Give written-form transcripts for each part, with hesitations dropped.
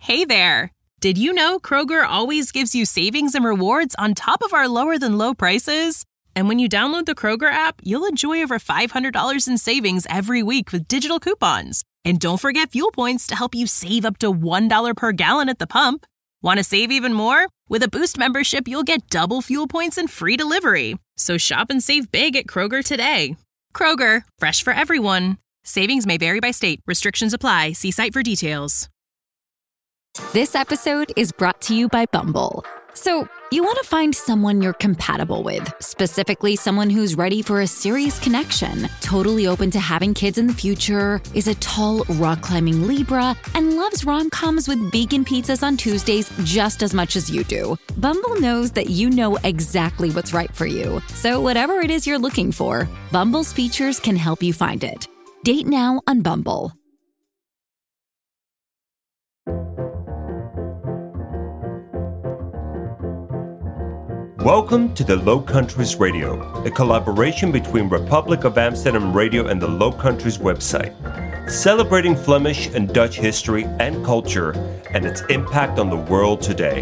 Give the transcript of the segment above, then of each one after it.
Hey there! Did you know Kroger always gives you savings and rewards on top of our lower-than-low prices? And when you download the Kroger app, you'll enjoy over $500 in savings every week with digital coupons. And don't forget fuel points to help you save up to $1 per gallon at the pump. Want to save even more? With a Boost membership, you'll get double fuel points and free delivery. So shop and save big at Kroger today. Kroger, fresh for everyone. Savings may vary by state. Restrictions apply. See site for details. This episode is brought to you by Bumble. So, you want to find someone you're compatible with, specifically someone who's ready for a serious connection, totally open to having kids in the future, is a tall, rock-climbing Libra, and loves rom-coms with vegan pizzas on Tuesdays just as much as you do. Bumble knows that you know exactly what's right for you. So whatever it is you're looking for, Bumble's features can help you find it. Date now on Bumble. Welcome to the Low Countries Radio, a collaboration between Republic of Amsterdam Radio and the Low Countries website, celebrating Flemish and Dutch history and culture and its impact on the world today.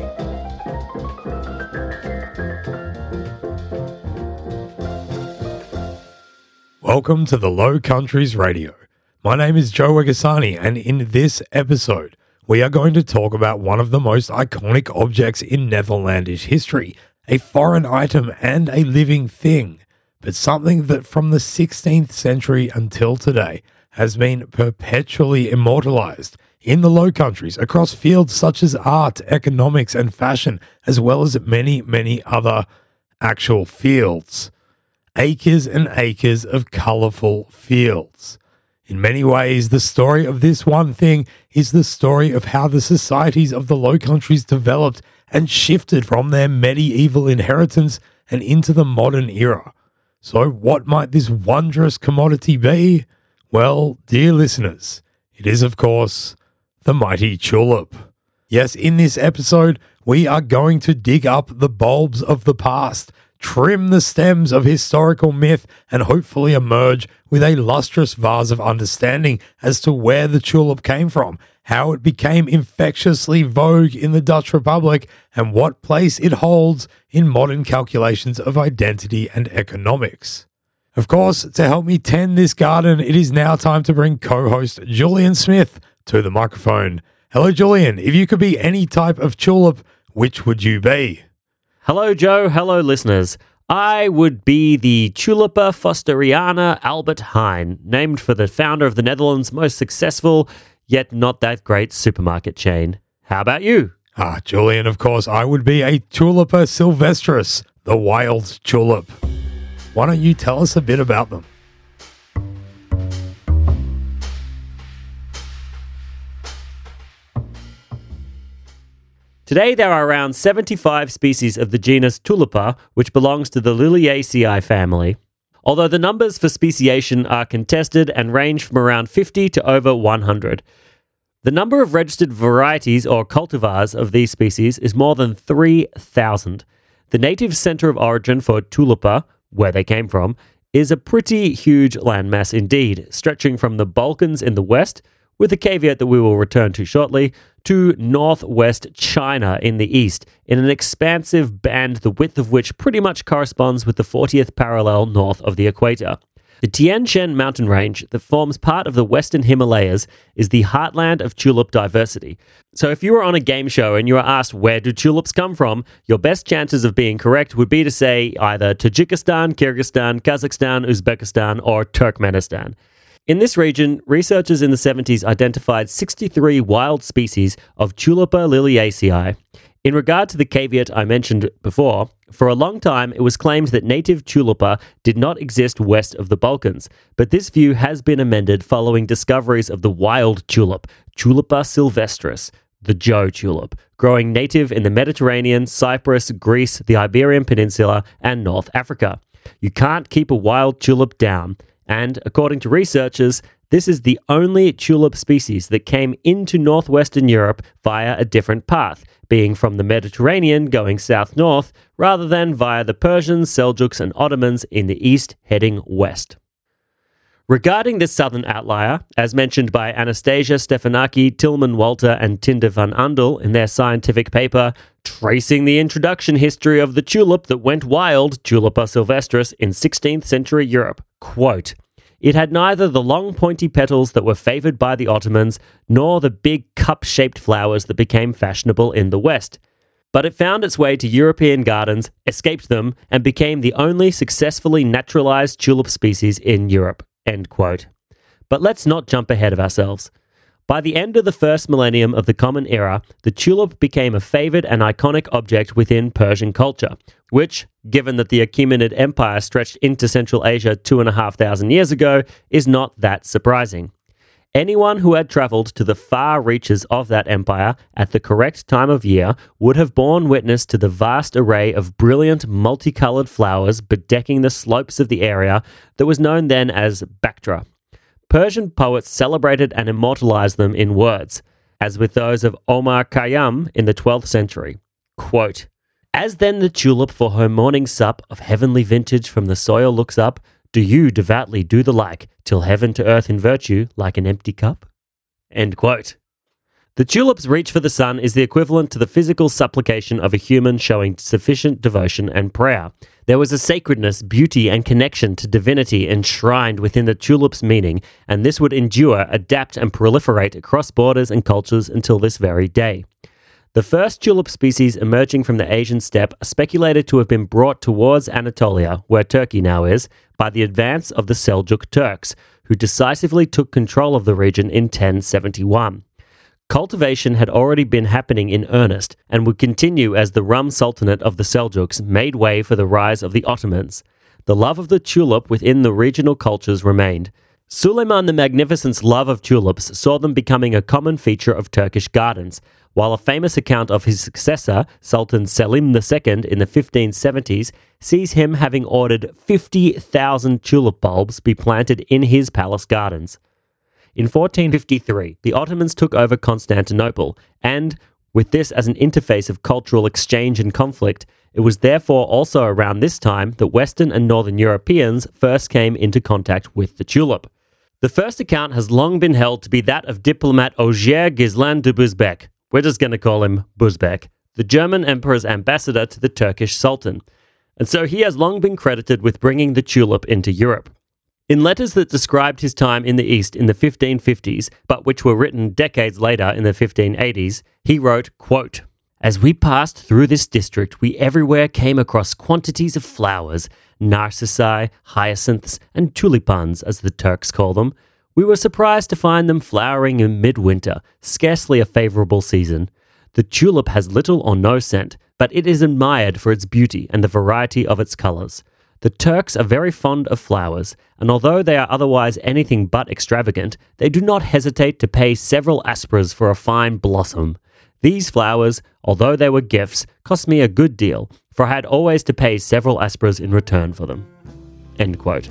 Welcome to the Low Countries Radio. My name is Joe Wegasani, and in this episode, we are going to talk about one of the most iconic objects in Netherlandish history, a foreign item and a living thing, but something that from the 16th century until today has been perpetually immortalized in the Low Countries across fields such as art, economics, and fashion, as well as many, many other actual fields. Acres and acres of colourful fields. In many ways, the story of this one thing is the story of how the societies of the Low Countries developed and shifted from their medieval inheritance and into the modern era. So what might this wondrous commodity be? Well, dear listeners, it is of course the mighty tulip. Yes, in this episode, we are going to dig up the bulbs of the past, trim the stems of historical myth, and hopefully emerge with a lustrous vase of understanding as to where the tulip came from, how it became infectiously vogue in the Dutch Republic, and what place it holds in modern calculations of identity and economics. Of course, to help me tend this garden, it is now time to bring co-host Julian Smith to the microphone. Hello, Julian. If you could be any type of tulip, which would you be? Hello, Joe. Hello, listeners. I would be the Tulipa Fosteriana Albert Heijn, named for the founder of the Netherlands' most successful, yet not that great supermarket chain. How about you? Julian, of course, I would be a Tulipa sylvestris, the wild tulip. Why don't you tell us a bit about them? Today, there are around 75 species of the genus Tulipa, which belongs to the Liliaceae family. Although the numbers for speciation are contested and range from around 50 to over 100. The number of registered varieties or cultivars of these species is more than 3,000. The native center of origin for Tulipa, where they came from, is a pretty huge landmass indeed, stretching from the Balkans in the west, with the caveat that we will return to shortly, to northwest China in the east, in an expansive band the width of which pretty much corresponds with the 40th parallel north of the equator. The Tian Shan mountain range that forms part of the Western Himalayas is the heartland of tulip diversity. So if you were on a game show and you were asked where do tulips come from, your best chances of being correct would be to say either Tajikistan, Kyrgyzstan, Kazakhstan, Uzbekistan, or Turkmenistan. In this region, researchers in the 70s identified 63 wild species of Tulipa liliaceae. In regard to the caveat I mentioned before, for a long time it was claimed that native Tulipa did not exist west of the Balkans, but this view has been amended following discoveries of the wild tulip, Tulipa sylvestris, the Joe tulip, growing native in the Mediterranean, Cyprus, Greece, the Iberian Peninsula, and North Africa. You can't keep a wild tulip down. And according to researchers, this is the only tulip species that came into northwestern Europe via a different path, being from the Mediterranean going south-north, rather than via the Persians, Seljuks, and Ottomans in the east heading west. Regarding this southern outlier, as mentioned by Anastasia Stefanaki, Tilman Walter, and Tinder van Andel in their scientific paper, Tracing the Introduction History of the Tulip That Went Wild, Tulipa sylvestris, in 16th century Europe, quote, "It had neither the long pointy petals that were favoured by the Ottomans, nor the big cup-shaped flowers that became fashionable in the West. But it found its way to European gardens, escaped them, and became the only successfully naturalised tulip species in Europe." End quote. But let's not jump ahead of ourselves. By the end of the first millennium of the Common Era, the tulip became a favoured and iconic object within Persian culture, which, given that the Achaemenid Empire stretched into Central Asia 2,500 years ago, is not that surprising. Anyone who had travelled to the far reaches of that empire at the correct time of year would have borne witness to the vast array of brilliant, multicoloured flowers bedecking the slopes of the area that was known then as Bactra. Persian poets celebrated and immortalised them in words, as with those of Omar Khayyam in the 12th century. Quote, "As then the tulip for her morning sup of heavenly vintage from the soil looks up, do you devoutly do the like, till heaven to earth in virtue, like an empty cup?" End quote. The tulip's reach for the sun is the equivalent to the physical supplication of a human showing sufficient devotion and prayer. There was a sacredness, beauty, and connection to divinity enshrined within the tulip's meaning, and this would endure, adapt, and proliferate across borders and cultures until this very day. The first tulip species emerging from the Asian steppe are speculated to have been brought towards Anatolia, where Turkey now is, by the advance of the Seljuk Turks, who decisively took control of the region in 1071. Cultivation had already been happening in earnest and would continue as the Rum Sultanate of the Seljuks made way for the rise of the Ottomans. The love of the tulip within the regional cultures remained. Suleiman the Magnificent's love of tulips saw them becoming a common feature of Turkish gardens, while a famous account of his successor, Sultan Selim II, in the 1570s, sees him having ordered 50,000 tulip bulbs be planted in his palace gardens. In 1453, the Ottomans took over Constantinople, and, with this as an interface of cultural exchange and conflict, it was therefore also around this time that Western and Northern Europeans first came into contact with the tulip. The first account has long been held to be that of diplomat Ogier Gislan de Busbecq, we're just going to call him Busbecq, the German emperor's ambassador to the Turkish Sultan, and so he has long been credited with bringing the tulip into Europe. In letters that described his time in the East in the 1550s, but which were written decades later in the 1580s, he wrote, quote, "As we passed through this district, we everywhere came across quantities of flowers, narcissi, hyacinths, and tulipans, as the Turks call them. We were surprised to find them flowering in midwinter, scarcely a favourable season. The tulip has little or no scent, but it is admired for its beauty and the variety of its colours. The Turks are very fond of flowers, and although they are otherwise anything but extravagant, they do not hesitate to pay several aspras for a fine blossom. These flowers, although they were gifts, cost me a good deal, for I had always to pay several aspras in return for them." End quote.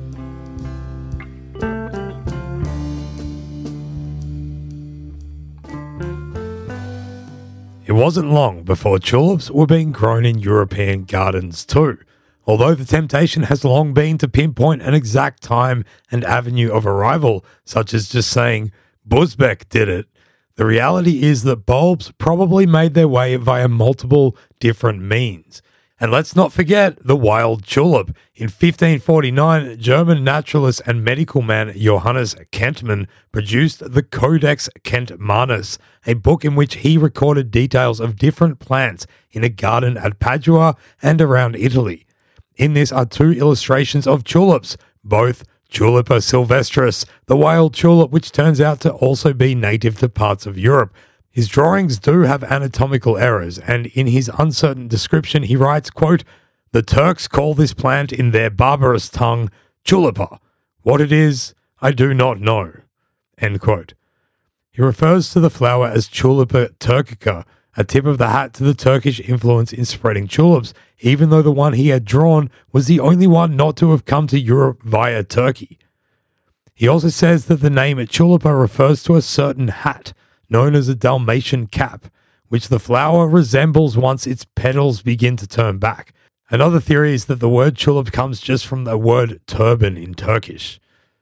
It wasn't long before tulips were being grown in European gardens too. Although the temptation has long been to pinpoint an exact time and avenue of arrival, such as just saying, Busbecq did it, the reality is that bulbs probably made their way via multiple different means. And let's not forget the wild tulip. In 1549, German naturalist and medical man Johannes Kentmann produced the Codex Kentmannus, a book in which he recorded details of different plants in a garden at Padua and around Italy. In this are two illustrations of tulips, both Tulipa sylvestris, the wild tulip which turns out to also be native to parts of Europe. His drawings do have anatomical errors, and in his uncertain description he writes, quote, "The Turks call this plant in their barbarous tongue tulipa. What it is, I do not know." End quote. He refers to the flower as Tulipa turcica, a tip of the hat to the Turkish influence in spreading tulips, even though the one he had drawn was the only one not to have come to Europe via Turkey. He also says that the name tulipa refers to a certain hat, known as a Dalmatian cap, which the flower resembles once its petals begin to turn back. Another theory is that the word tulip comes just from the word turban in Turkish.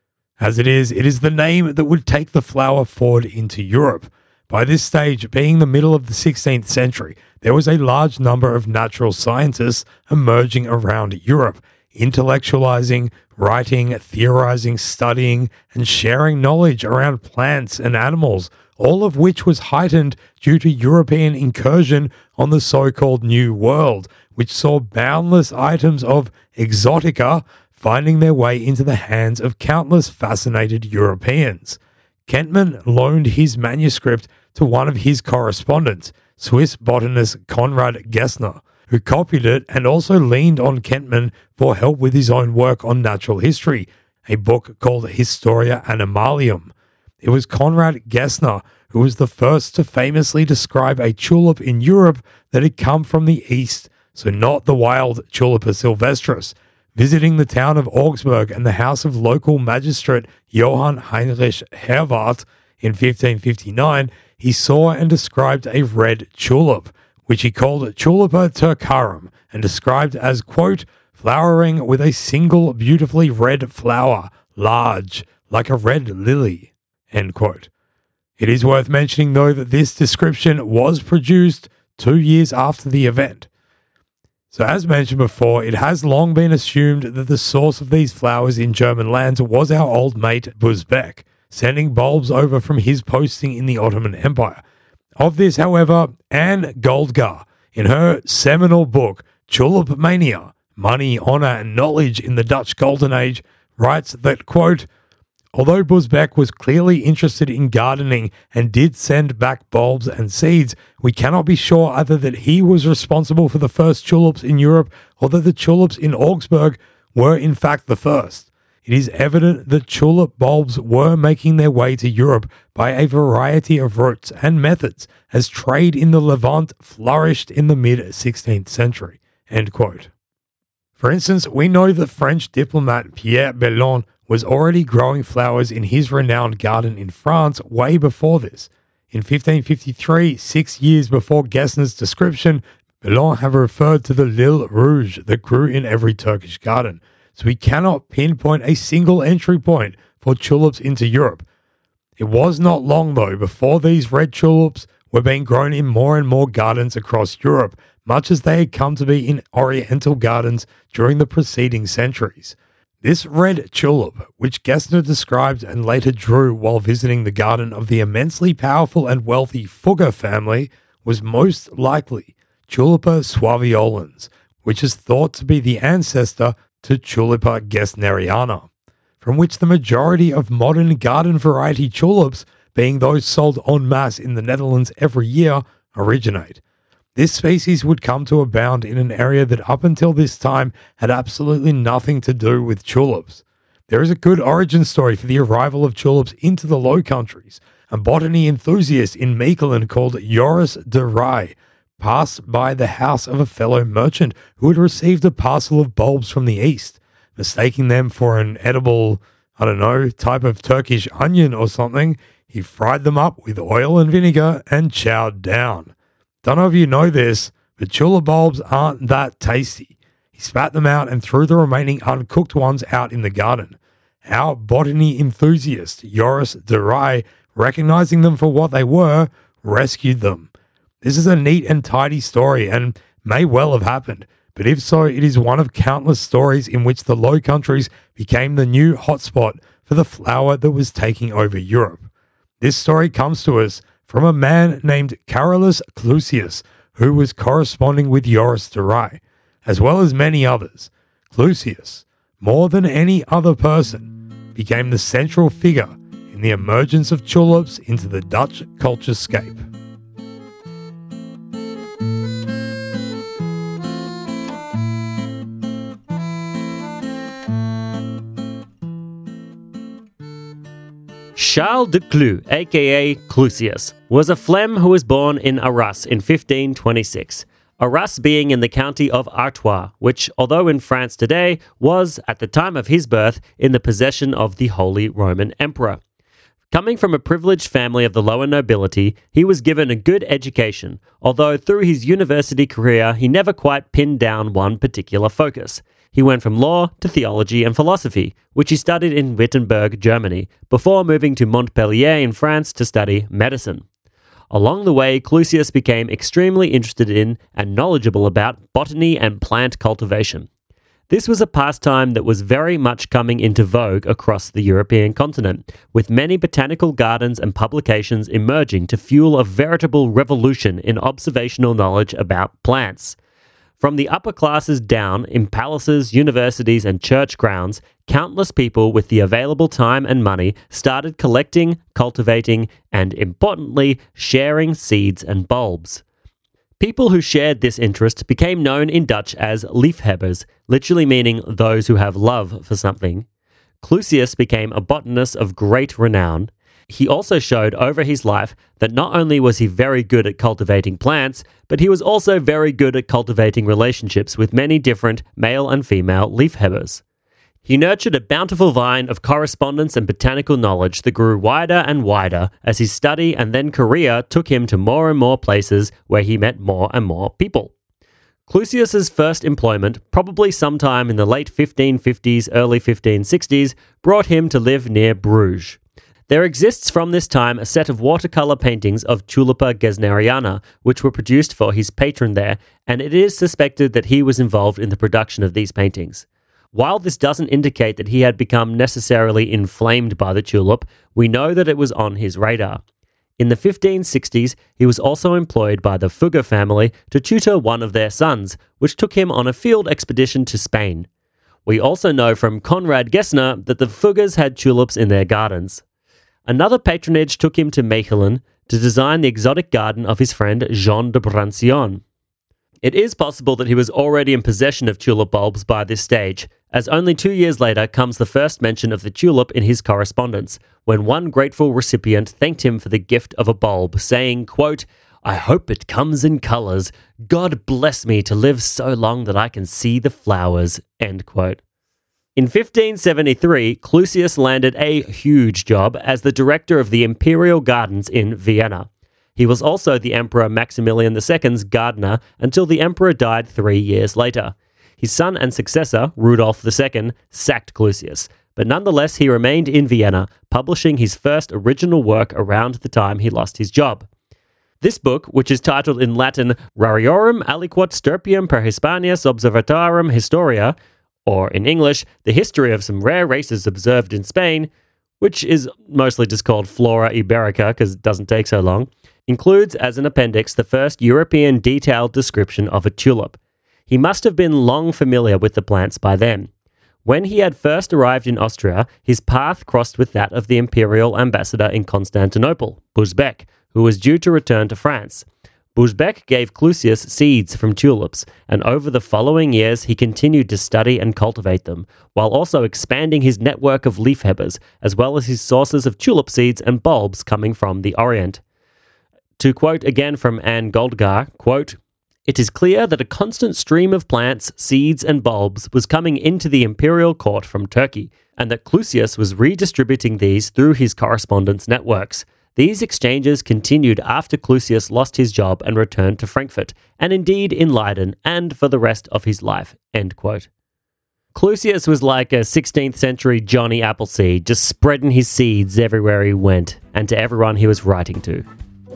As it is the name that would take the flower forward into Europe. By this stage, being the middle of the 16th century, there was a large number of natural scientists emerging around Europe, intellectualizing, writing, theorizing, studying, and sharing knowledge around plants and animals, all of which was heightened due to European incursion on the so-called New World, which saw boundless items of exotica finding their way into the hands of countless fascinated Europeans. Kentman loaned his manuscript to one of his correspondents, Swiss botanist Konrad Gessner, who copied it and also leaned on Kentman for help with his own work on natural history, a book called Historia Animalium. It was Konrad Gessner who was the first to famously describe a tulip in Europe that had come from the east, so not the wild Tulipa sylvestris. Visiting the town of Augsburg and the house of local magistrate Johann Heinrich Herwarth in 1559, he saw and described a red tulip, which he called Tulipa turcarum and described as, quote, flowering with a single beautifully red flower, large, like a red lily, end quote. It is worth mentioning, though, that this description was produced 2 years after the event. So as mentioned before, it has long been assumed that the source of these flowers in German lands was our old mate Busbeck, sending bulbs over from his posting in the Ottoman Empire. Of this, however, Anne Goldgar, in her seminal book Tulip Mania, Money, Honor and Knowledge in the Dutch Golden Age, writes that, quote, although Busbeck was clearly interested in gardening and did send back bulbs and seeds, we cannot be sure either that he was responsible for the first tulips in Europe or that the tulips in Augsburg were in fact the first. It is evident that tulip bulbs were making their way to Europe by a variety of routes and methods as trade in the Levant flourished in the mid-16th century. End quote. For instance, we know that French diplomat Pierre Bellon was already growing flowers in his renowned garden in France way before this. In 1553, 6 years before Gessner's description, Bellon had referred to the Lille Rouge that grew in every Turkish garden, so we cannot pinpoint a single entry point for tulips into Europe. It was not long, though, before these red tulips were being grown in more and more gardens across Europe, much as they had come to be in Oriental gardens during the preceding centuries. This red tulip, which Gessner described and later drew while visiting the garden of the immensely powerful and wealthy Fugger family, was most likely Tulipa suaviolens, which is thought to be the ancestor to Tulipa gessneriana, from which the majority of modern garden variety tulips, being those sold en masse in the Netherlands every year, originate. This species would come to abound in an area that up until this time had absolutely nothing to do with tulips. There is a good origin story for the arrival of tulips into the Low Countries. A botany enthusiast in Mechelen called Joris de Rij passed by the house of a fellow merchant who had received a parcel of bulbs from the east. Mistaking them for an edible, type of Turkish onion or something, he fried them up with oil and vinegar and chowed down. Don't know if you know this, but tulip bulbs aren't that tasty. He spat them out and threw the remaining uncooked ones out in the garden. Our botany enthusiast, Joris de Rij, recognizing them for what they were, rescued them. This is a neat and tidy story and may well have happened, but if so, it is one of countless stories in which the Low Countries became the new hotspot for the flower that was taking over Europe. This story comes to us from a man named Carolus Clusius, who was corresponding with Joris de Rij, as well as many others. Clusius, more than any other person, became the central figure in the emergence of tulips into the Dutch culturescape. Charles de Clou, aka Clusius, was a Flem who was born in Arras in 1526. Arras being in the county of Artois, which, although in France today, was, at the time of his birth, in the possession of the Holy Roman Emperor. Coming from a privileged family of the lower nobility, he was given a good education, although through his university career he never quite pinned down one particular focus. He went from law to theology and philosophy, which he studied in Wittenberg, Germany, before moving to Montpellier in France to study medicine. Along the way, Clusius became extremely interested in and knowledgeable about botany and plant cultivation. This was a pastime that was very much coming into vogue across the European continent, with many botanical gardens and publications emerging to fuel a veritable revolution in observational knowledge about plants. From the upper classes down, in palaces, universities, and church grounds, countless people with the available time and money started collecting, cultivating, and, importantly, sharing seeds and bulbs. People who shared this interest became known in Dutch as liefhebbers, literally meaning those who have love for something. Clusius became a botanist of great renown. He also showed over his life that not only was he very good at cultivating plants, but he was also very good at cultivating relationships with many different male and female liefhebbers. He nurtured a bountiful vine of correspondence and botanical knowledge that grew wider and wider as his study and then career took him to more and more places where he met more and more people. Clusius's first employment, probably sometime in the late 1550s, early 1560s, brought him to live near Bruges. There exists from this time a set of watercolour paintings of Tulipa gesneriana, which were produced for his patron there, and it is suspected that he was involved in the production of these paintings. While this doesn't indicate that he had become necessarily inflamed by the tulip, we know that it was on his radar. In the 1560s, he was also employed by the Fugger family to tutor one of their sons, which took him on a field expedition to Spain. We also know from Conrad Gessner that the Fuggers had tulips in their gardens. Another patronage took him to Mechelen to design the exotic garden of his friend Jean de Brancion. It is possible that he was already in possession of tulip bulbs by this stage, as only 2 years later comes the first mention of the tulip in his correspondence, when one grateful recipient thanked him for the gift of a bulb, saying, quote, "I hope it comes in colours. God bless me to live so long that I can see the flowers," end quote. In 1573, Clusius landed a huge job as the director of the Imperial Gardens in Vienna. He was also the Emperor Maximilian II's gardener until the emperor died 3 years later. His son and successor, Rudolf II, sacked Clusius, but nonetheless he remained in Vienna, publishing his first original work around the time he lost his job. This book, which is titled in Latin Rariorum Aliquot Stirpium per Hispanias Observatorum Historia, or in English, The History of Some Rare Races Observed in Spain, which is mostly just called Flora Iberica because it doesn't take so long, includes as an appendix the first European detailed description of a tulip. He must have been long familiar with the plants by then. When he had first arrived in Austria, his path crossed with that of the imperial ambassador in Constantinople, Busbecq, who was due to return to France. Busbecq gave Clusius seeds from tulips, and over the following years he continued to study and cultivate them, while also expanding his network of liefhebbers, as well as his sources of tulip seeds and bulbs coming from the Orient. To quote again from Anne Goldgar, quote, "It is clear that a constant stream of plants, seeds, and bulbs was coming into the imperial court from Turkey, and that Clusius was redistributing these through his correspondence networks. These exchanges continued after Clusius lost his job and returned to Frankfurt, and indeed in Leiden, and for the rest of his life," end quote. Clusius was like a 16th century Johnny Appleseed, just spreading his seeds everywhere he went, and to everyone he was writing to.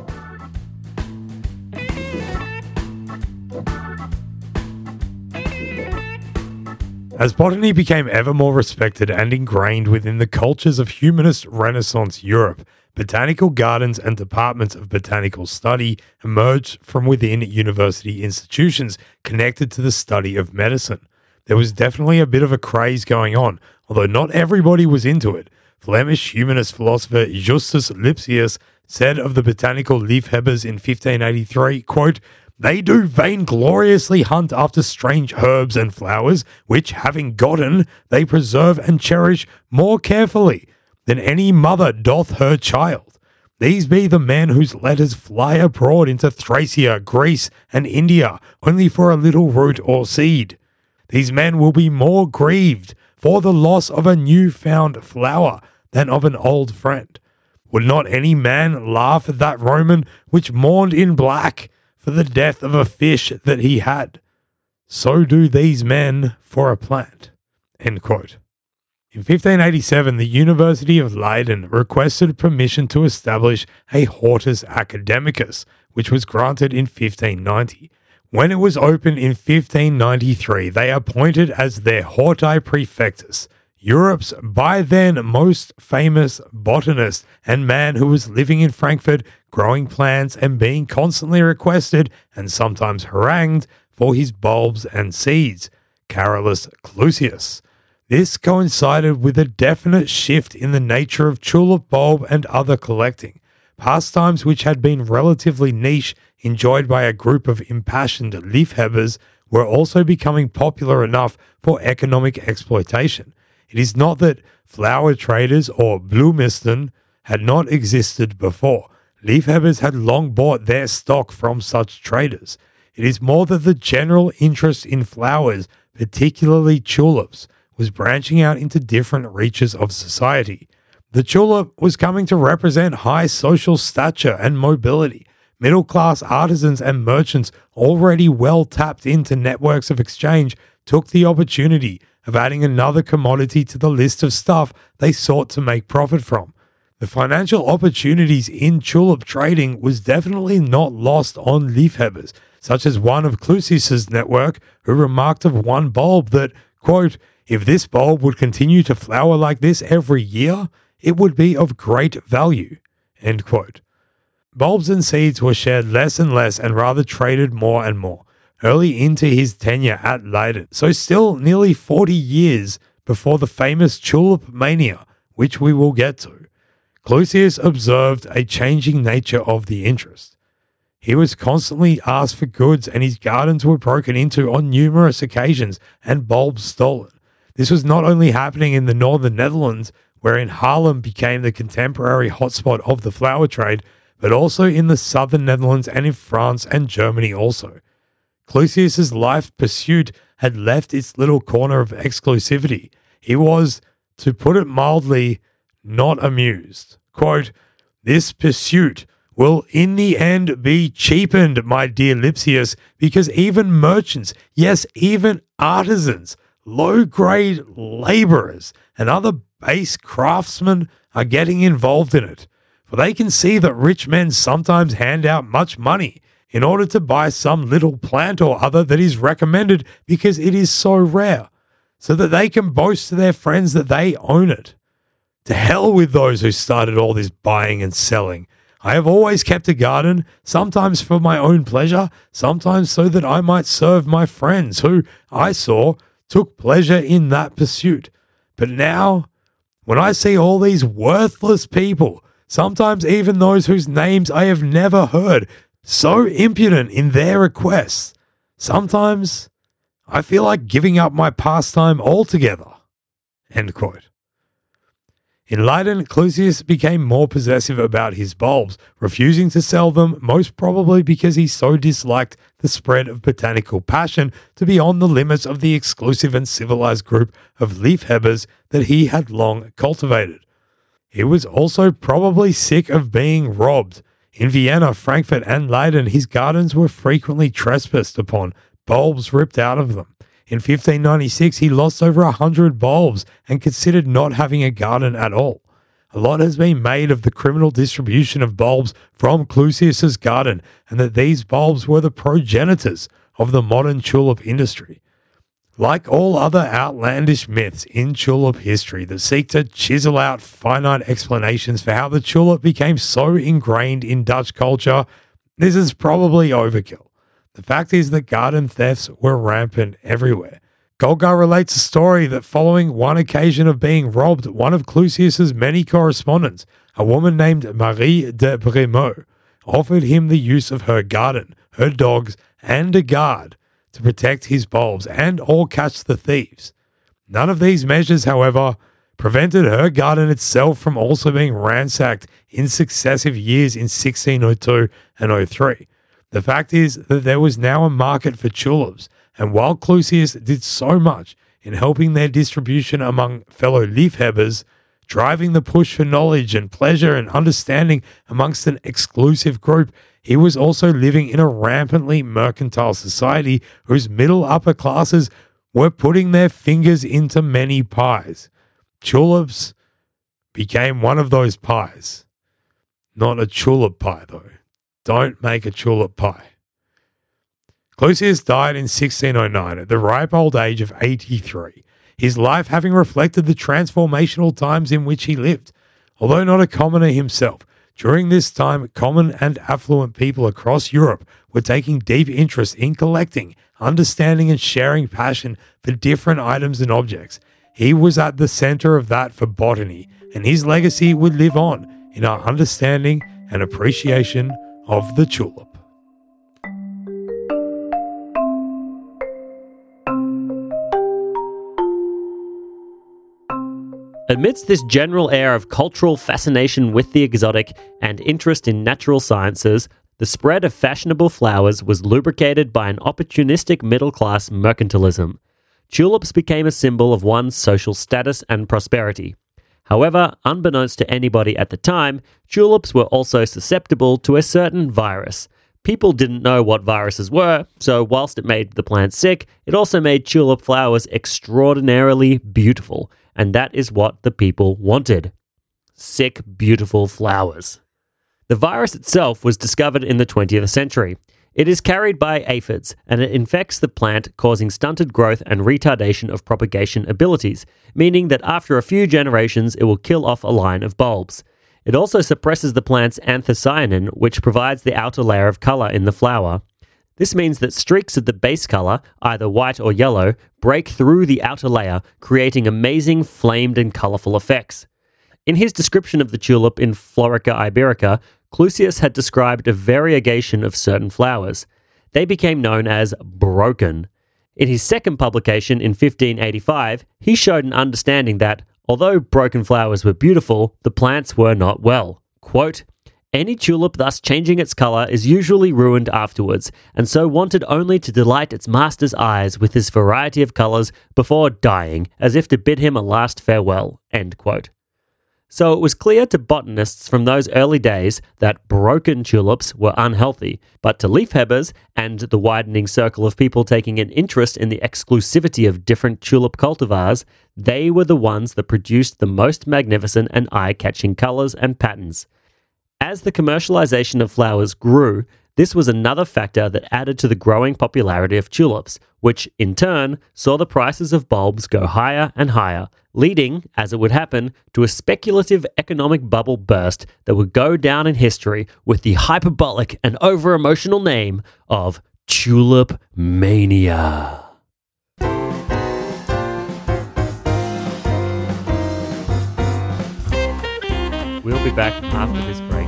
As botany became ever more respected and ingrained within the cultures of humanist Renaissance Europe, botanical gardens and departments of botanical study emerged from within university institutions connected to the study of medicine. There was definitely a bit of a craze going on, although not everybody was into it. Flemish humanist philosopher Justus Lipsius said of the botanical liefhebbers in 1583, quote, "They do vaingloriously hunt after strange herbs and flowers, which, having gotten, they preserve and cherish more carefully than any mother doth her child. These be the men whose letters fly abroad into Thracia, Greece, and India, only for a little root or seed. These men will be more grieved for the loss of a new-found flower than of an old friend. Would not any man laugh at that Roman which mourned in black for the death of a fish that he had? so do these men for a plant." End quote. In 1587, the University of Leiden requested permission to establish a Hortus Academicus, which was granted in 1590. When it was opened in 1593, they appointed as their Horti Prefectus Europe's by then most famous botanist and man who was living in Frankfurt, growing plants and being constantly requested and sometimes harangued for his bulbs and seeds, Carolus Clusius. This coincided with a definite shift in the nature of tulip bulb and other collecting, pastimes which had been relatively niche, enjoyed by a group of impassioned liefhebbers, were also becoming popular enough for economic exploitation. It is not that flower traders or bloemisten had not existed before. Liefhebbers had long bought their stock from such traders. It is more that the general interest in flowers, particularly tulips, was branching out into different reaches of society. The tulip was coming to represent high social stature and mobility. Middle-class artisans and merchants, already well tapped into networks of exchange, took the opportunity of adding another commodity to the list of stuff they sought to make profit from. The financial opportunities in tulip trading was definitely not lost on liefhebbers, such as one of Clusius's network, who remarked of one bulb that, quote, "If this bulb would continue to flower like this every year, it would be of great value," end quote. Bulbs and seeds were shared less and less and rather traded more and more, early into his tenure at Leiden, so still nearly 40 years before the famous tulip mania, which we will get to. Clusius observed a changing nature of the interest. He was constantly asked for goods, and his gardens were broken into on numerous occasions and bulbs stolen. This was not only happening in the northern Netherlands, wherein Haarlem became the contemporary hotspot of the flower trade, but also in the southern Netherlands and in France and Germany also. Clusius's life pursuit had left its little corner of exclusivity. He was, to put it mildly, not amused. Quote, "This pursuit will in the end be cheapened, my dear Lipsius, because even merchants, yes, even artisans, low-grade laborers, and other base craftsmen are getting involved in it. For they can see that rich men sometimes hand out much money in order to buy some little plant or other that is recommended because it is so rare, so that they can boast to their friends that they own it. To hell with those who started all this buying and selling. I have always kept a garden, sometimes for my own pleasure, sometimes so that I might serve my friends who, I saw, took pleasure in that pursuit. But now, when I see all these worthless people, sometimes even those whose names I have never heard, so impudent in their requests, sometimes I feel like giving up my pastime altogether." End quote. In Leiden, Clusius became more possessive about his bulbs, refusing to sell them, most probably because he so disliked the spread of botanical passion to beyond the limits of the exclusive and civilized group of liefhebbers that he had long cultivated. He was also probably sick of being robbed. In Vienna, Frankfurt, and Leiden, his gardens were frequently trespassed upon, bulbs ripped out of them. In 1596, he lost over 100 bulbs and considered not having a garden at all. A lot has been made of the criminal distribution of bulbs from Clusius's garden, and that these bulbs were the progenitors of the modern tulip industry. Like all other outlandish myths in tulip history that seek to chisel out finite explanations for how the tulip became so ingrained in Dutch culture, this is probably overkill. The fact is that garden thefts were rampant everywhere. Golgar relates a story that following one occasion of being robbed, one of Clusius's many correspondents, a woman named Marie de Bremaux, offered him the use of her garden, her dogs, and a guard to protect his bulbs and or catch the thieves. None of these measures, however, prevented her garden itself from also being ransacked in successive years in 1602 and 03. The fact is that there was now a market for tulips, and while Clusius did so much in helping their distribution among fellow liefhebbers, driving the push for knowledge and pleasure and understanding amongst an exclusive group, he was also living in a rampantly mercantile society whose middle upper classes were putting their fingers into many pies. Tulips became one of those pies. Not a tulip pie, though. Don't make a tulip pie. Clusius died in 1609 at the ripe old age of 83, his life having reflected the transformational times in which he lived. Although not a commoner himself, during this time, common and affluent people across Europe were taking deep interest in collecting, understanding and sharing passion for different items and objects. He was at the center of that for botany, and his legacy would live on in our understanding and appreciation of the tulip. Amidst this general air of cultural fascination with the exotic and interest in natural sciences, the spread of fashionable flowers was lubricated by an opportunistic middle-class mercantilism. Tulips became a symbol of one's social status and prosperity. However, unbeknownst to anybody at the time, tulips were also susceptible to a certain virus. People didn't know what viruses were, so whilst it made the plant sick, it also made tulip flowers extraordinarily beautiful, and that is what the people wanted. Sick, beautiful flowers. The virus itself was discovered in the 20th century. It is carried by aphids, and it infects the plant, causing stunted growth and retardation of propagation abilities, meaning that after a few generations it will kill off a line of bulbs. It also suppresses the plant's anthocyanin, which provides the outer layer of color in the flower. This means that streaks of the base color, either white or yellow, break through the outer layer, creating amazing flamed and colorful effects. In his description of the tulip in Florica Iberica, Clusius had described a variegation of certain flowers. They became known as broken. In his second publication in 1585, he showed an understanding that, although broken flowers were beautiful, the plants were not well. Quote, "Any tulip thus changing its colour is usually ruined afterwards, and so wanted only to delight its master's eyes with his variety of colours before dying, as if to bid him a last farewell." End quote. So it was clear to botanists from those early days that broken tulips were unhealthy, but to leafhebbers and the widening circle of people taking an interest in the exclusivity of different tulip cultivars, they were the ones that produced the most magnificent and eye-catching colours and patterns. As the commercialization of flowers grew, this was another factor that added to the growing popularity of tulips, which in turn saw the prices of bulbs go higher and higher, leading, as it would happen, to a speculative economic bubble burst that would go down in history with the hyperbolic and over-emotional name of tulip mania. We'll be back after this break.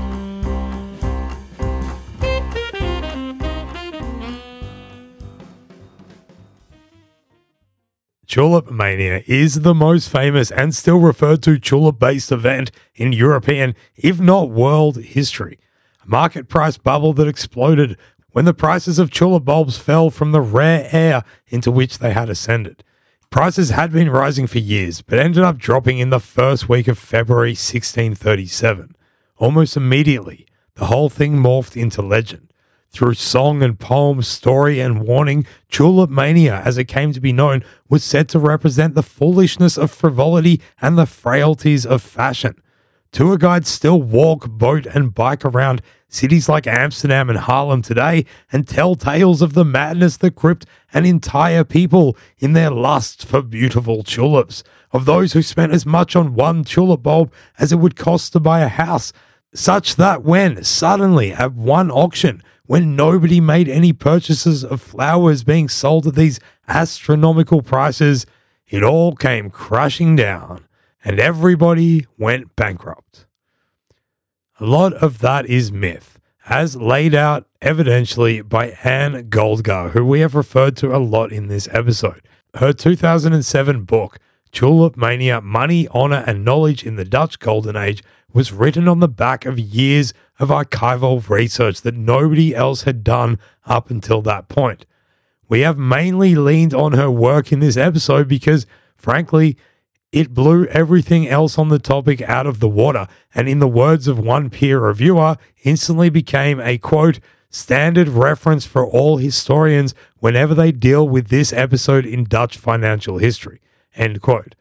Tulip Mania is the most famous and still referred to tulip-based event in European, if not world, history. A market price bubble that exploded when the prices of tulip bulbs fell from the rare air into which they had ascended. Prices had been rising for years, but ended up dropping in the first week of February 1637. Almost immediately, the whole thing morphed into legend. Through song and poem, story and warning, Tulip Mania, as it came to be known, was said to represent the foolishness of frivolity and the frailties of fashion. Tour guides still walk, boat and bike around cities like Amsterdam and Haarlem today and tell tales of the madness that gripped an entire people in their lust for beautiful tulips, of those who spent as much on one tulip bulb as it would cost to buy a house, such that when, suddenly, at one auction, when nobody made any purchases of flowers being sold at these astronomical prices, it all came crashing down and everybody went bankrupt. A lot of that is myth, as laid out evidentially by Anne Goldgar, who we have referred to a lot in this episode. Her 2007 book, Tulip Mania, Money, Honor and Knowledge in the Dutch Golden Age, was written on the back of years of archival research that nobody else had done up until that point. We have mainly leaned on her work in this episode because, frankly, It blew everything else on the topic out of the water, and in the words of one peer reviewer, instantly became a, quote, standard reference for all historians whenever they deal with this episode in Dutch financial history, end quote.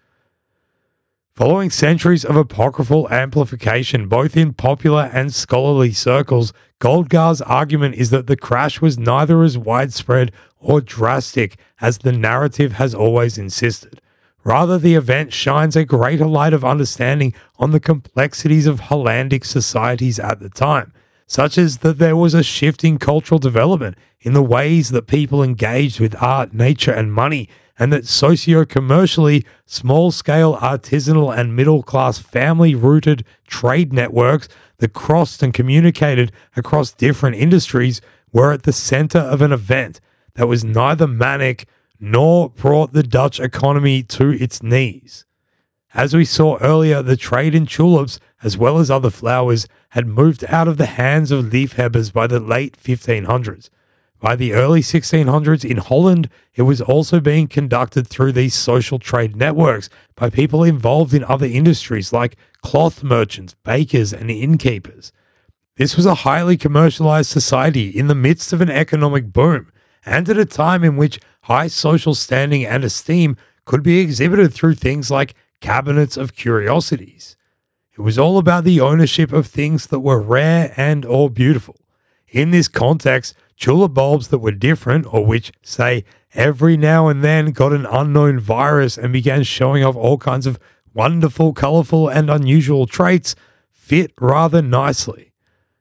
Following centuries of apocryphal amplification, both in popular and scholarly circles, Goldgar's argument is that the crash was neither as widespread or drastic as the narrative has always insisted. Rather, the event shines a greater light of understanding on the complexities of Hollandic societies at the time, such as that there was a shift in cultural development in the ways that people engaged with art, nature, and money, and that socio-commercially, small-scale artisanal and middle-class family-rooted trade networks that crossed and communicated across different industries were at the center of an event that was neither manic nor brought the Dutch economy to its knees. As we saw earlier, the trade in tulips, as well as other flowers, had moved out of the hands of liefhebbers by the late 1500s. By the early 1600s in Holland, it was also being conducted through these social trade networks by people involved in other industries like cloth merchants, bakers, and innkeepers. This was a highly commercialized society in the midst of an economic boom, and at a time in which high social standing and esteem could be exhibited through things like cabinets of curiosities. It was all about the ownership of things that were rare and or beautiful. In this context, tulip bulbs that were different, or which, say, every now and then got an unknown virus and began showing off all kinds of wonderful, colorful, and unusual traits, fit rather nicely.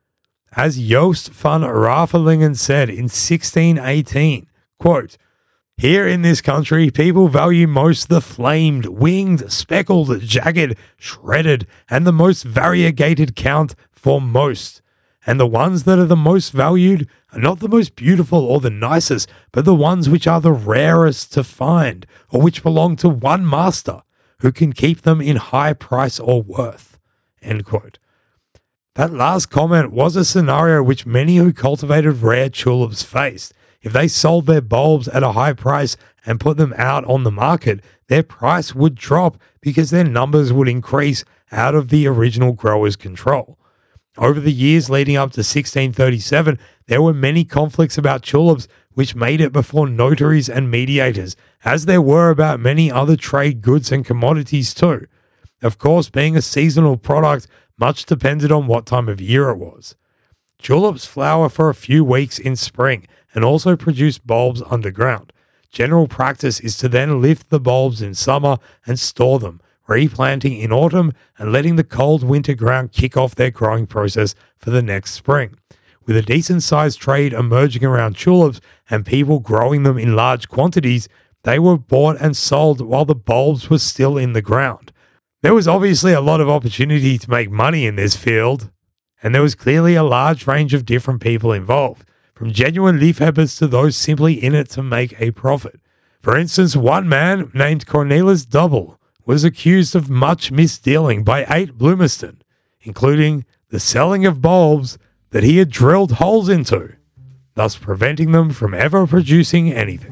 As Joost van Rafelingen said in 1618, quote, "Here in this country, people value most the flamed, winged, speckled, jagged, shredded, and the most variegated count for most. And the ones that are the most valued are not the most beautiful or the nicest, but the ones which are the rarest to find, or which belong to one master, who can keep them in high price or worth." End quote. That last comment was a scenario which many who cultivated rare tulips faced. If they sold their bulbs at a high price and put them out on the market, their price would drop because their numbers would increase out of the original grower's control. Over the years leading up to 1637, there were many conflicts about tulips which made it before notaries and mediators, as there were about many other trade goods and commodities too. Of course, being a seasonal product, much depended on what time of year it was. Tulips flower for a few weeks in spring and also produce bulbs underground. General practice is to then lift the bulbs in summer and store them, replanting in autumn and letting the cold winter ground kick off their growing process for the next spring. With a decent-sized trade emerging around tulips and people growing them in large quantities, they were bought and sold while the bulbs were still in the ground. There was obviously a lot of opportunity to make money in this field, and there was clearly a large range of different people involved, from genuine liefhebbers to those simply in it to make a profit. For instance, one man named Cornelis Dubbel was accused of much misdealing by 8 Bloemisten, including the selling of bulbs that he had drilled holes into, thus preventing them from ever producing anything.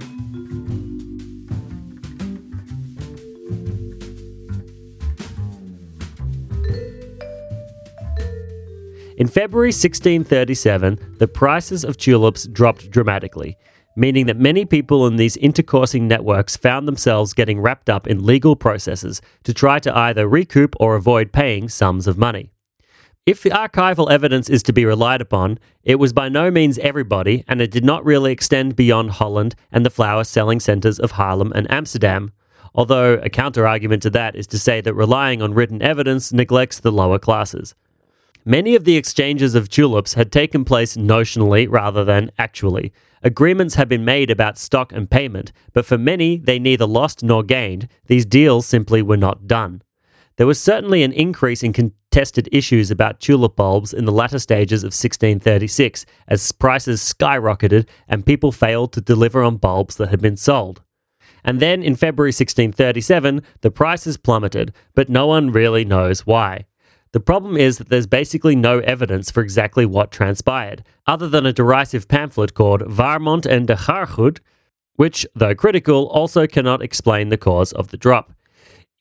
In February 1637, the prices of tulips dropped dramatically, meaning that many people in these intercoursing networks found themselves getting wrapped up in legal processes to try to either recoup or avoid paying sums of money. If the archival evidence is to be relied upon, it was by no means everybody, and it did not really extend beyond Holland and the flower-selling centres of Haarlem and Amsterdam, although a counter-argument to that is to say that relying on written evidence neglects the lower classes. Many of the exchanges of tulips had taken place notionally rather than actually. Agreements had been made about stock and payment, but for many they neither lost nor gained. These deals simply were not done. There was certainly an increase in contested issues about tulip bulbs in the latter stages of 1636 as prices skyrocketed and people failed to deliver on bulbs that had been sold. And then in February 1637, the prices plummeted, but no one really knows why. The problem is that there's basically no evidence for exactly what transpired, other than a derisive pamphlet called Warmont en de Gaargoed, which, though critical, also cannot explain the cause of the drop.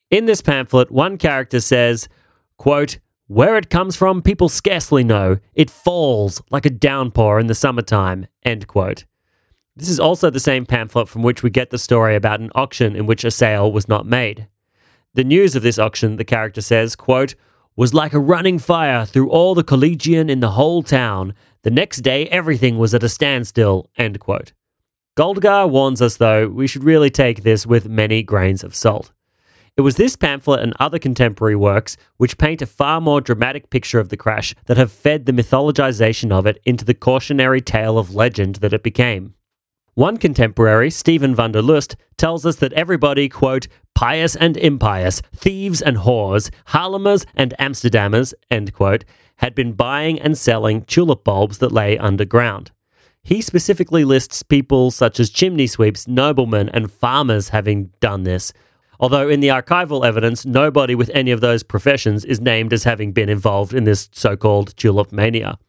In this pamphlet, one character says, quote, "Where it comes from, people scarcely know. It falls like a downpour in the summertime," end quote. This is also the same pamphlet from which we get the story about an auction in which a sale was not made. The news of this auction, the character says, quote, "was like a running fire through all the collegian in the whole town. The next day, everything was at a standstill," end quote. Goldgar warns us, though, we should really take this with many grains of salt. It was this pamphlet and other contemporary works which paint a far more dramatic picture of the crash that have fed the mythologization of it into the cautionary tale of legend that it became. One contemporary, Stephen van der Lust, tells us that everybody, quote, "pious and impious, thieves and whores, Haarlemers and Amsterdammers," end quote, had been buying and selling tulip bulbs that lay underground. He specifically lists people such as chimney sweeps, noblemen, and farmers having done this, although in the archival evidence, nobody with any of those professions is named as having been involved in this so-called tulip mania.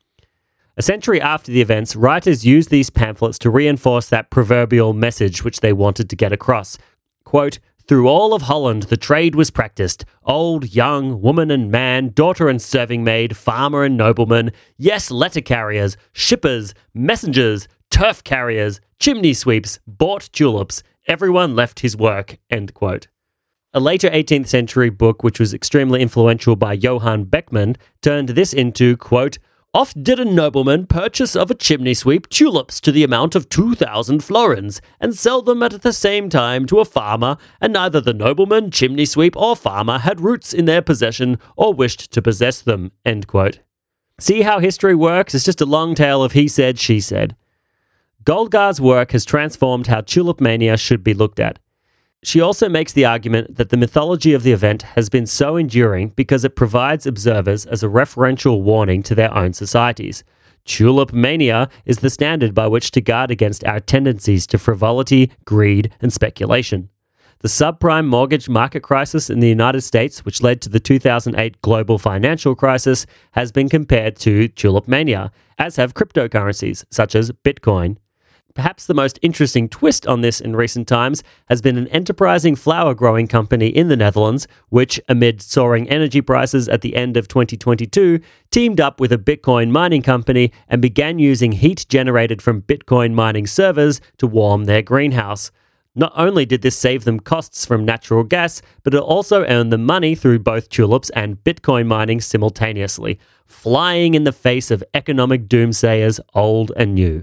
A century after the events, writers used these pamphlets to reinforce that proverbial message which they wanted to get across. Quote, "Through all of Holland the trade was practiced. Old, young, woman and man, daughter and serving maid, farmer and nobleman, yes, letter carriers, shippers, messengers, turf carriers, chimney sweeps, bought tulips. Everyone left his work," end quote. A later 18th century book, which was extremely influential by Johann Beckmann, turned this into, quote, "Oft did a nobleman purchase of a chimney sweep tulips to the amount of 2,000 florins, and sell them at the same time to a farmer, and neither the nobleman, chimney sweep, or farmer had roots in their possession or wished to possess them," end quote. See how history works? It's just a long tale of he said, she said. Goldgar's work has transformed how tulip mania should be looked at. She also makes the argument that the mythology of the event has been so enduring because it provides observers as a referential warning to their own societies. Tulip mania is the standard by which to guard against our tendencies to frivolity, greed, and speculation. The subprime mortgage market crisis in the United States, which led to the 2008 global financial crisis, has been compared to tulip mania, as have cryptocurrencies such as Bitcoin. Perhaps the most interesting twist on this in recent times has been an enterprising flower-growing company in the Netherlands, which, amid soaring energy prices at the end of 2022, teamed up with a Bitcoin mining company and began using heat generated from Bitcoin mining servers to warm their greenhouse. Not only did this save them costs from natural gas, but it also earned them money through both tulips and Bitcoin mining simultaneously, flying in the face of economic doomsayers old and new.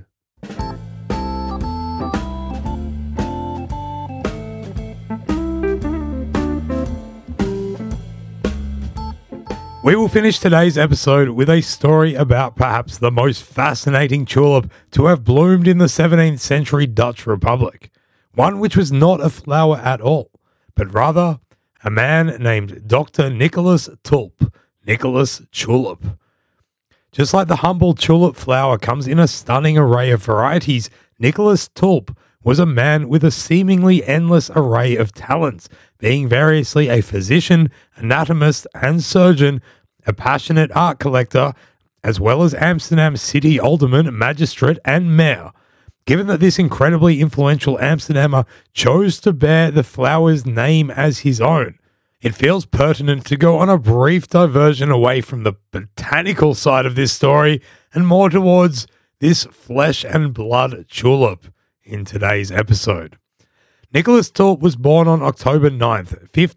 We will finish today's episode with a story about perhaps the most fascinating tulip to have bloomed in the 17th century Dutch Republic. One which was not a flower at all, but rather a man named Dr. Nicholas Tulp, Nicholas Tulip. Just like the humble tulip flower comes in a stunning array of varieties, Nicholas Tulp was a man with a seemingly endless array of talents, being variously a physician, anatomist, and surgeon, a passionate art collector, as well as Amsterdam city alderman, magistrate, and mayor. Given that this incredibly influential Amsterdammer chose to bear the flower's name as his own, it feels pertinent to go on a brief diversion away from the botanical side of this story and more towards this flesh and blood tulip in today's episode. Nicholas Tulp was born on October 9th,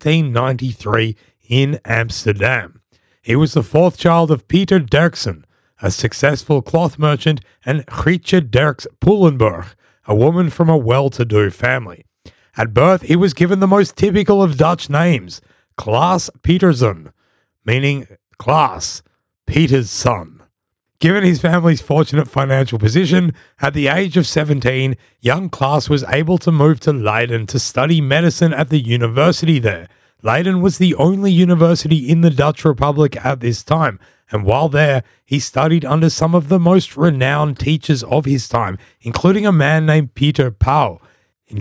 1593 in Amsterdam. He was the fourth child of Peter Derksen, a successful cloth merchant, and Grietje Derks Poelenburg, a woman from a well-to-do family. At birth, he was given the most typical of Dutch names, Klaas Petersen, meaning Klaas, Peter's son. Given his family's fortunate financial position, at the age of 17, young Klaas was able to move to Leiden to study medicine at the university there. Leiden was the only university in the Dutch Republic at this time, and while there, he studied under some of the most renowned teachers of his time, including a man named Peter Pauw. In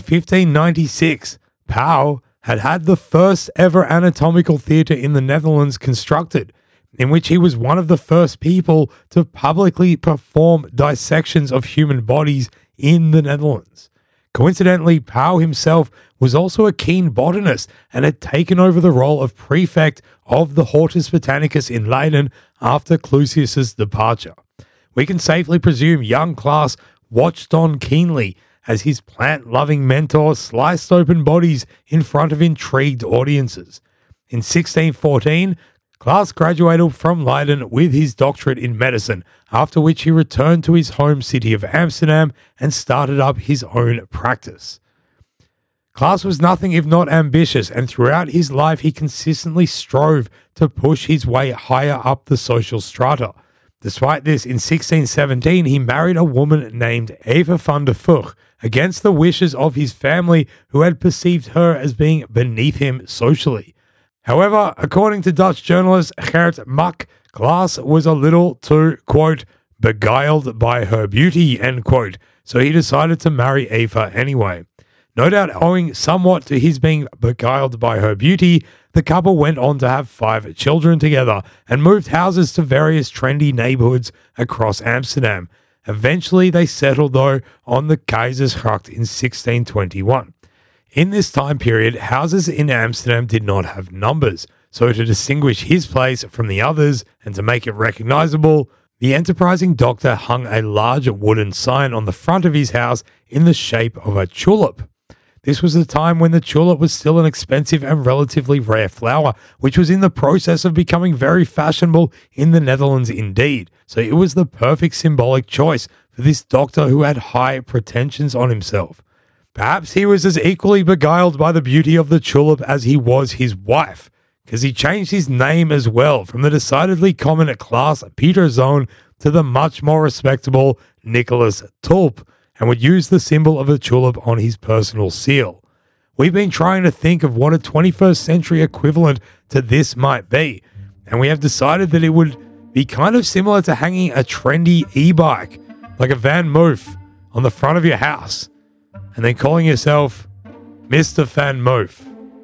1596, Pauw had the first ever anatomical theatre in the Netherlands constructed, in which he was one of the first people to publicly perform dissections of human bodies in the Netherlands. Coincidentally, Pauw himself was also a keen botanist and had taken over the role of prefect of the Hortus Botanicus in Leiden after Clusius's departure. We can safely presume young Claes watched on keenly as his plant-loving mentor sliced open bodies in front of intrigued audiences. In 1614, Claes graduated from Leiden with his doctorate in medicine, after which he returned to his home city of Amsterdam and started up his own practice. Claes was nothing if not ambitious, and throughout his life he consistently strove to push his way higher up the social strata. Despite this, in 1617 he married a woman named Eva van der Voog, against the wishes of his family, who had perceived her as being beneath him socially. However, according to Dutch journalist Gert Mak, Claes was a little too, quote, beguiled by her beauty, end quote, so he decided to marry Eva anyway. No doubt owing somewhat to his being beguiled by her beauty, the couple went on to have 5 children together and moved houses to various trendy neighborhoods across Amsterdam. Eventually, they settled, though, on the Keizersgracht in 1621. In this time period, houses in Amsterdam did not have numbers, so to distinguish his place from the others and to make it recognizable, the enterprising doctor hung a large wooden sign on the front of his house in the shape of a tulip. This was the time when the tulip was still an expensive and relatively rare flower, which was in the process of becoming very fashionable in the Netherlands indeed. So it was the perfect symbolic choice for this doctor who had high pretensions on himself. Perhaps he was as equally beguiled by the beauty of the tulip as he was his wife, because he changed his name as well from the decidedly common Claes Pieterzoon to the much more respectable Nicholas Tulp, and would use the symbol of a tulip on his personal seal. We've been trying to think of what a 21st century equivalent to this might be, and we have decided that it would be kind of similar to hanging a trendy e-bike, like a Van Moof, on the front of your house, and then calling yourself Mr. Van Moof.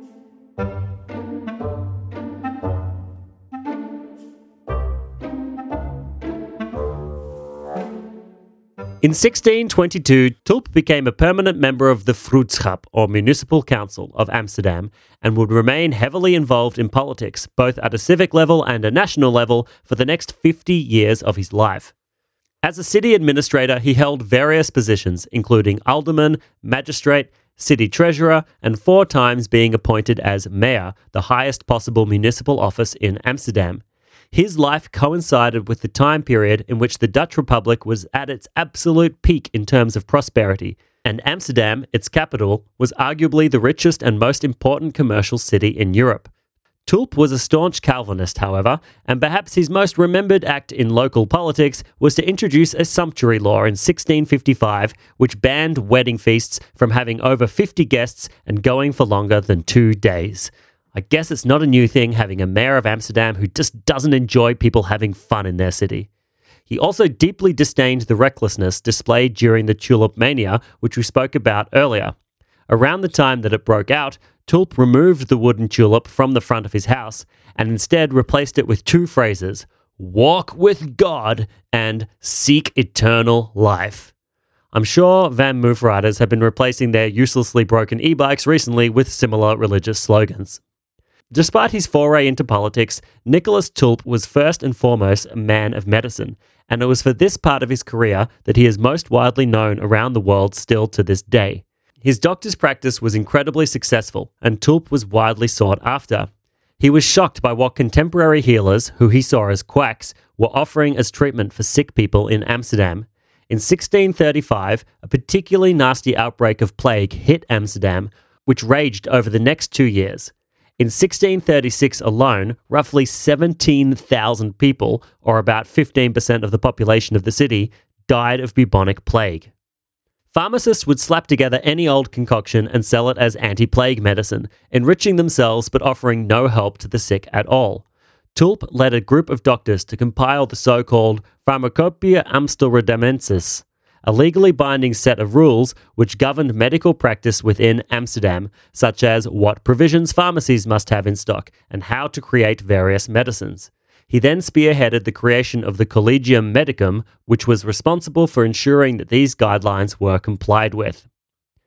In 1622, Tulp became a permanent member of the Vroedschap, or Municipal Council, of Amsterdam, and would remain heavily involved in politics, both at a civic level and a national level, for the next 50 years of his life. As a city administrator, he held various positions, including alderman, magistrate, city treasurer, and 4 times being appointed as mayor, the highest possible municipal office in Amsterdam. His life coincided with the time period in which the Dutch Republic was at its absolute peak in terms of prosperity, and Amsterdam, its capital, was arguably the richest and most important commercial city in Europe. Tulp was a staunch Calvinist, however, and perhaps his most remembered act in local politics was to introduce a sumptuary law in 1655, which banned wedding feasts from having over 50 guests and going for longer than 2 days. I guess it's not a new thing having a mayor of Amsterdam who just doesn't enjoy people having fun in their city. He also deeply disdained the recklessness displayed during the Tulip Mania, which we spoke about earlier. Around the time that it broke out, Tulp removed the wooden tulip from the front of his house and instead replaced it with 2 phrases, "Walk with God" and "Seek eternal life." I'm sure Van Moof riders have been replacing their uselessly broken e-bikes recently with similar religious slogans. Despite his foray into politics, Nicholas Tulp was first and foremost a man of medicine, and it was for this part of his career that he is most widely known around the world still to this day. His doctor's practice was incredibly successful, and Tulp was widely sought after. He was shocked by what contemporary healers, who he saw as quacks, were offering as treatment for sick people in Amsterdam. In 1635, a particularly nasty outbreak of plague hit Amsterdam, which raged over the next 2 years. In 1636 alone, roughly 17,000 people, or about 15% of the population of the city, died of bubonic plague. Pharmacists would slap together any old concoction and sell it as anti-plague medicine, enriching themselves but offering no help to the sick at all. Tulp led a group of doctors to compile the so-called Pharmacopoeia Amsterdamensis, a legally binding set of rules which governed medical practice within Amsterdam, such as what provisions pharmacies must have in stock and how to create various medicines. He then spearheaded the creation of the Collegium Medicum, which was responsible for ensuring that these guidelines were complied with.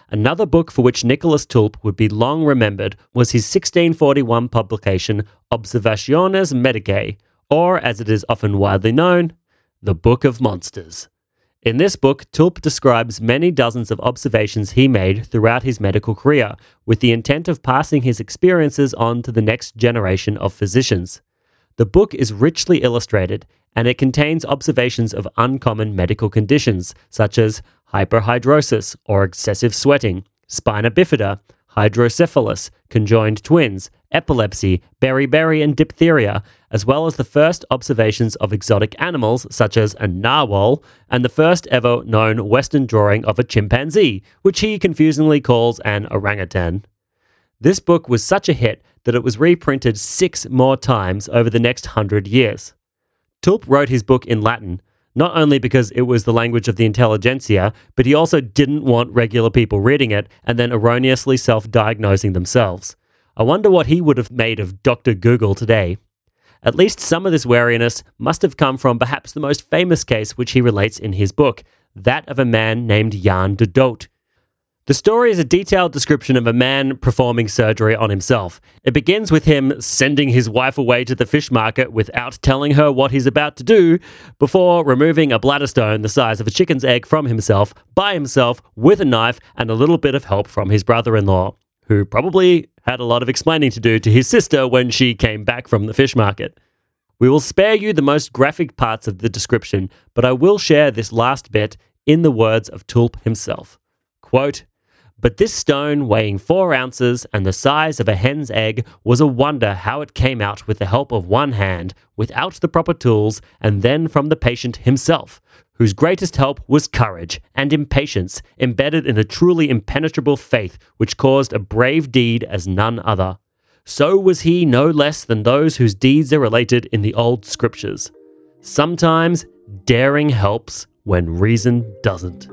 Another book for which Nicholas Tulp would be long remembered was his 1641 publication Observationes Medicae, or as it is often widely known, the Book of Monsters. In this book, Tulp describes many dozens of observations he made throughout his medical career, with the intent of passing his experiences on to the next generation of physicians. The book is richly illustrated, and it contains observations of uncommon medical conditions, such as hyperhidrosis or excessive sweating, spina bifida, hydrocephalus, conjoined twins, epilepsy, beriberi, and diphtheria, as well as the first observations of exotic animals such as a narwhal and the first ever known Western drawing of a chimpanzee, which he confusingly calls an orangutan. This book was such a hit that it was reprinted 6 more times over the next 100 years. Tulp wrote his book in Latin, not only because it was the language of the intelligentsia, but he also didn't want regular people reading it and then erroneously self-diagnosing themselves. I wonder what he would have made of Dr. Google today. At least some of this wariness must have come from perhaps the most famous case which he relates in his book, that of a man named Jan de Doot. The story is a detailed description of a man performing surgery on himself. It begins with him sending his wife away to the fish market without telling her what he's about to do, before removing a bladder stone the size of a chicken's egg from himself, by himself, with a knife and a little bit of help from his brother-in-law, who probably had a lot of explaining to do to his sister when she came back from the fish market. We will spare you the most graphic parts of the description, but I will share this last bit in the words of Tulp himself. Quote, "But this stone, weighing 4 ounces and the size of a hen's egg, was a wonder how it came out with the help of one hand, without the proper tools, and then from the patient himself, whose greatest help was courage and impatience, embedded in a truly impenetrable faith, which caused a brave deed as none other. So was he no less than those whose deeds are related in the old scriptures. Sometimes daring helps when reason doesn't."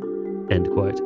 End quote.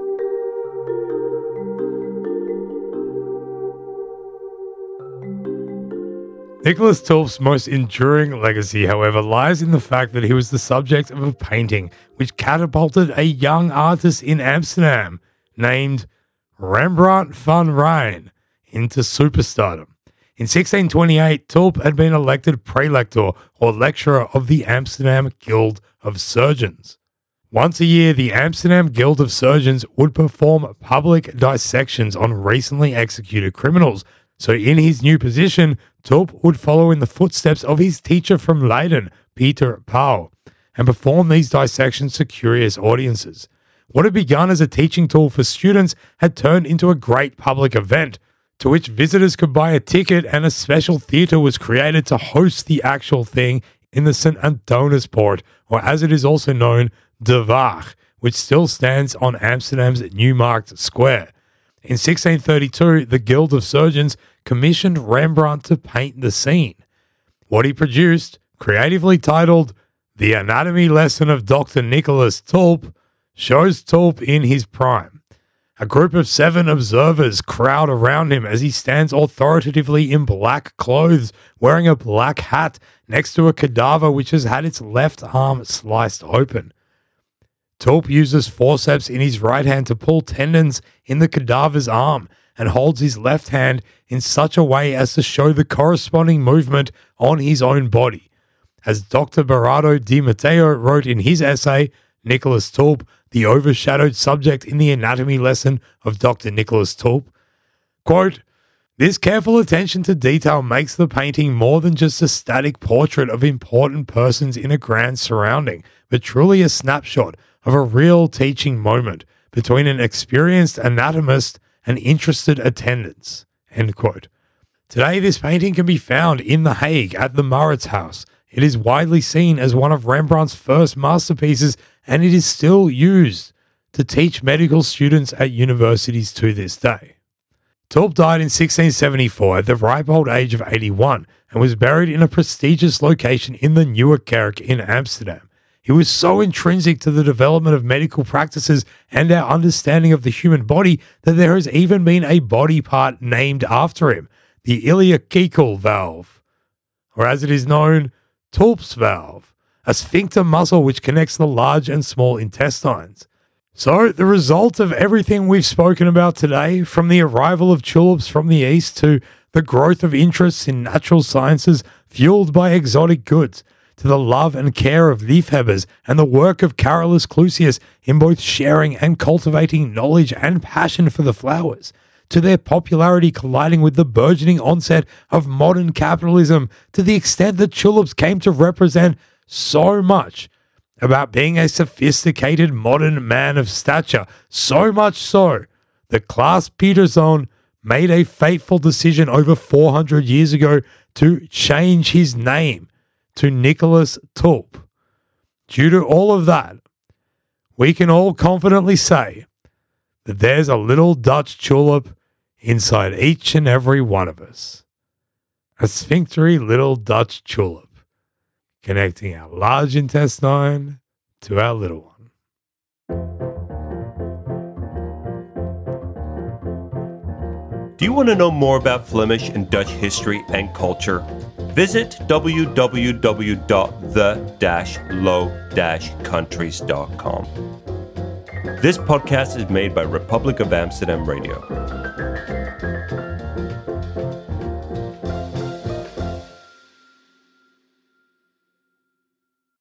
Nicholas Tulp's most enduring legacy, however, lies in the fact that he was the subject of a painting which catapulted a young artist in Amsterdam named Rembrandt van Rijn into superstardom. In 1628, Tulp had been elected prelector or lecturer of the Amsterdam Guild of Surgeons. Once a year, the Amsterdam Guild of Surgeons would perform public dissections on recently executed criminals. So in his new position, Tulp would follow in the footsteps of his teacher from Leiden, Peter Pauw, and perform these dissections to curious audiences. What had begun as a teaching tool for students had turned into a great public event, to which visitors could buy a ticket, and a special theatre was created to host the actual thing in the St. Anthonispoort, or as it is also known, De Waag, which still stands on Amsterdam's Newmarkt Square. In 1632, the Guild of Surgeons commissioned Rembrandt to paint the scene. What he produced, creatively titled The Anatomy Lesson of Dr. Nicholas Tulp, shows Tulp in his prime. A group of 7 observers crowd around him as he stands authoritatively in black clothes, wearing a black hat next to a cadaver which has had its left arm sliced open. Tulp uses forceps in his right hand to pull tendons in the cadaver's arm and holds his left hand in such a way as to show the corresponding movement on his own body. As Dr. Berardo Di Matteo wrote in his essay, Nicholas Tulp, the overshadowed subject in the anatomy lesson of Dr. Nicholas Tulp, quote, "This careful attention to detail makes the painting more than just a static portrait of important persons in a grand surrounding, but truly a snapshot of a real teaching moment between an experienced anatomist and interested attendants." End quote. Today, this painting can be found in The Hague at the Mauritshuis. It is widely seen as one of Rembrandt's first masterpieces, and it is still used to teach medical students at universities to this day. Tulp died in 1674 at the ripe old age of 81 and was buried in a prestigious location in the Nieuwe Kerk in Amsterdam. He was so intrinsic to the development of medical practices and our understanding of the human body that there has even been a body part named after him, the iliacecal valve, or as it is known, Tulp's valve, a sphincter muscle which connects the large and small intestines. So, the result of everything we've spoken about today, from the arrival of tulips from the east to the growth of interests in natural sciences fueled by exotic goods, to the love and care of Liefhebbers and the work of Carolus Clusius in both sharing and cultivating knowledge and passion for the flowers, to their popularity colliding with the burgeoning onset of modern capitalism, to the extent that tulips came to represent so much about being a sophisticated modern man of stature, so much so that Claes Peterson made a fateful decision over 400 years ago to change his name to Nicholas Tulp. Due to all of that, we can all confidently say that there's a little Dutch tulip inside each and every one of us. A sphinctery little Dutch tulip, connecting our large intestine to our little one. Do you want to know more about Flemish and Dutch history and culture? Visit www.the-low-countries.com. This podcast is made by Republic of Amsterdam Radio.